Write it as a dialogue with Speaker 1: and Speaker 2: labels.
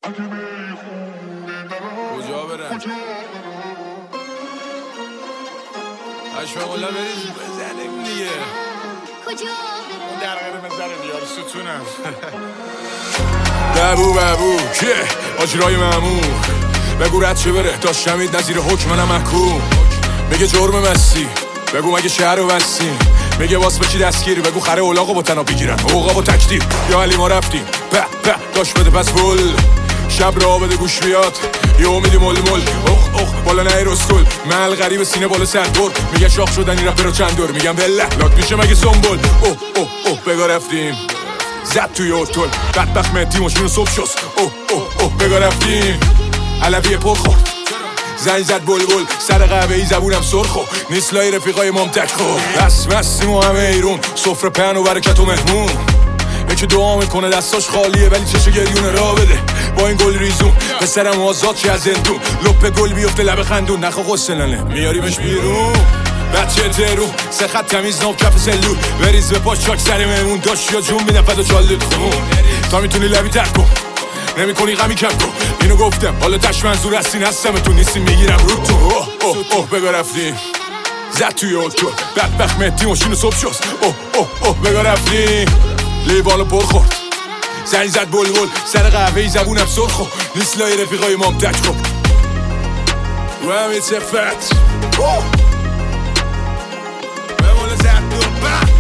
Speaker 1: کجا برن اشفاقالله بریز بزنیم دیگه اون درقه بزنیم یار ستونم ببو که آجرای ممنون بگو رد چه بره داشتمید نظیر حکم منم محکوم میگه جرم مستی بگو مگه شهر رو بستیم میگه واس بچی دستگیر بگو خره اولاغو با تنا بگیرن اوقا با تکتیر یا علی ما رفتیم داشت بده پس بول شب را بده گوش بیاد یه امیدی مول اخ بالا نه رستول مل غریب سینه بالا سربور میگه شاخ شدن این رپر رو چند دور میگم بله لاک میشه مگه سنبول بگا رفتیم زد توی اوتول بدبخت مهدی ماشین صبح شست بگا رفتیم علویه پر خورد زنگ زد بلبل سر قهوه ای زبونم سرخو نیست لای رفیقای مام تک خور بس مستیم و همه ایرون سفره پهن و برکت و مهمون یکی دعا میکنه دستاش خالیه ولی چشو گریونه را بده با این گل ریزون پسرم آزاد چه از زندون لپ گل بیفته لب خندون نخوا قسلنه میاریمش بیرون بچه ترون سه خط تمیز ناب کف سلول بریز به پاش چاک سر مهمون داشت یا جون میدن فدا چالت خون تا میتونی لبی تک کن نمی کنی غمی کم کن اینو گفتم حالا تش منظور هستین هستم تو نیستی میگیرم رو تو بگا رفتیم زد توی اوتو بدبخت مهدی ماشین صبح شست بگا رفتیم لیوانو پر خورد زنگ زد بلبل سر قهوه ای زبونم سرخو نیست لای رفیقای مام تک خب رو همه تفت بمونه زد دو